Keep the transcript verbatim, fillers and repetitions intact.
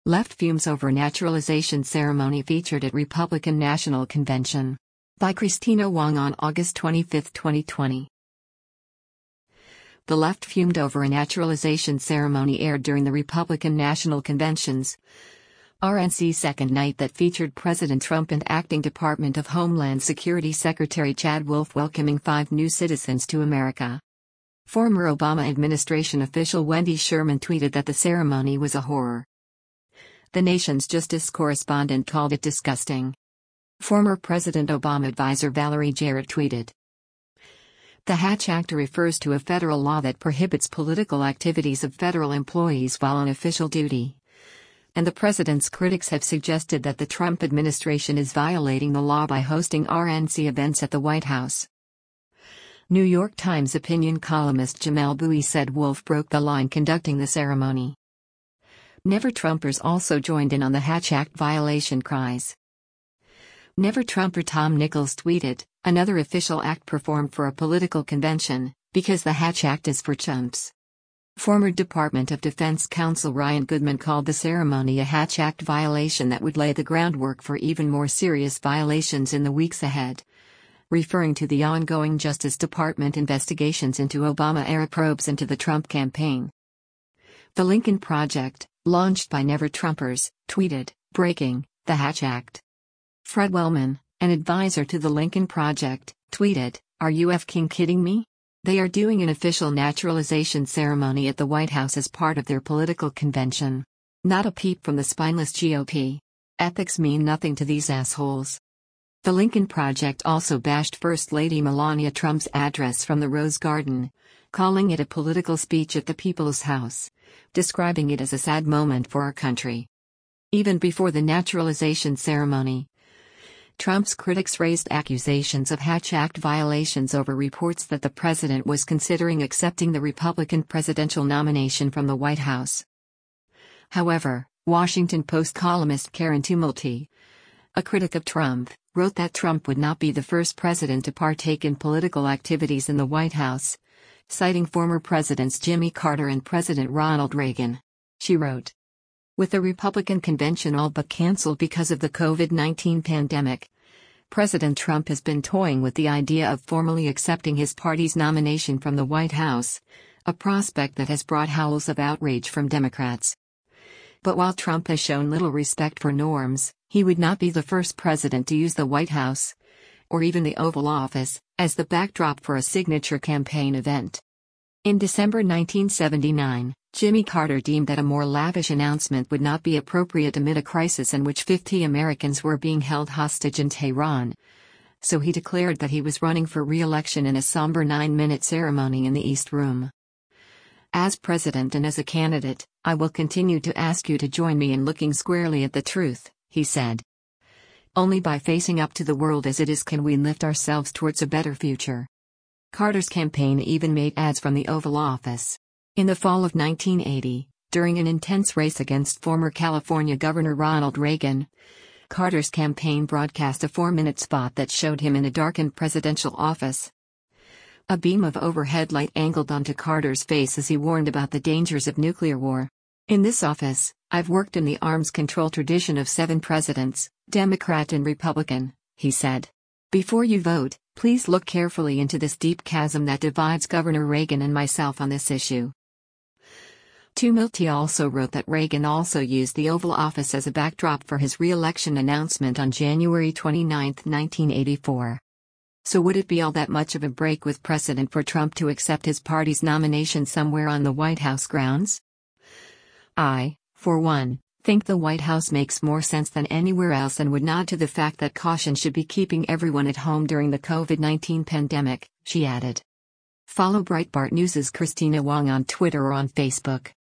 Left fumes over naturalization ceremony featured at Republican National Convention. By Christina Wong on August twenty-fifth, twenty twenty. The left fumed over a naturalization ceremony aired during the Republican National Convention's R N C second night that featured President Trump and Acting Department of Homeland Security Secretary Chad Wolf welcoming five new citizens to America. Former Obama administration official Wendy Sherman tweeted that the ceremony was a horror. The nation's justice correspondent called it disgusting. Former President Obama advisor Valerie Jarrett tweeted, "The Hatch Act refers to a federal law that prohibits political activities of federal employees while on official duty. And the president's critics have suggested that the Trump administration is violating the law by hosting R N C events at the White House." New York Times opinion columnist Jamelle Bouie said Wolf broke the law in conducting the ceremony. Never-Trumpers also joined in on the Hatch Act violation cries. Never-Trumper Tom Nichols tweeted, "Another official act performed for a political convention, because the Hatch Act is for chumps." Former Department of Defense counsel Ryan Goodman called the ceremony a Hatch Act violation that would lay the groundwork for even more serious violations in the weeks ahead, referring to the ongoing Justice Department investigations into Obama-era probes into the Trump campaign. The Lincoln Project, launched by Never-Trumpers, tweeted, "Breaking the Hatch Act." Fred Wellman, an advisor to the Lincoln Project, tweeted, "Are you f***ing kidding me? They are doing an official naturalization ceremony at the White House as part of their political convention. Not a peep from the spineless G O P. Ethics mean nothing to these assholes." The Lincoln Project also bashed First Lady Melania Trump's address from the Rose Garden, calling it a political speech at the People's House, describing it as a sad moment for our country. Even before the naturalization ceremony, Trump's critics raised accusations of Hatch Act violations over reports that the president was considering accepting the Republican presidential nomination from the White House. However, Washington Post columnist Karen Tumulty, a critic of Trump, wrote that Trump would not be the first president to partake in political activities in the White House, citing former presidents Jimmy Carter and President Ronald Reagan. She wrote, "With the Republican convention all but canceled because of the COVID nineteen pandemic, President Trump has been toying with the idea of formally accepting his party's nomination from the White House, a prospect that has brought howls of outrage from Democrats. But while Trump has shown little respect for norms, he would not be the first president to use the White House, or even the Oval Office, as the backdrop for a signature campaign event." In December nineteen seventy-nine, Jimmy Carter deemed that a more lavish announcement would not be appropriate amid a crisis in which fifty Americans were being held hostage in Tehran, so he declared that he was running for re-election in a somber nine-minute ceremony in the East Room. "As president and as a candidate, I will continue to ask you to join me in looking squarely at the truth," he said. "Only by facing up to the world as it is can we lift ourselves towards a better future." Carter's campaign even made ads from the Oval Office. In the fall of nineteen eighty, during an intense race against former California Governor Ronald Reagan, Carter's campaign broadcast a four-minute spot that showed him in a darkened presidential office. A beam of overhead light angled onto Carter's face as he warned about the dangers of nuclear war. "In this office, I've worked in the arms control tradition of seven presidents, Democrat and Republican," he said. "Before you vote, please look carefully into this deep chasm that divides Governor Reagan and myself on this issue." Tumulty also wrote that Reagan also used the Oval Office as a backdrop for his re-election announcement on January twenty-ninth, nineteen eighty-four. So would it be all that much of a break with precedent for Trump to accept his party's nomination somewhere on the White House grounds? I, for one, think the White House makes more sense than anywhere else and would nod to the fact that caution should be keeping everyone at home during the COVID nineteen pandemic, she added. Follow Breitbart News' Christina Wong on Twitter or on Facebook.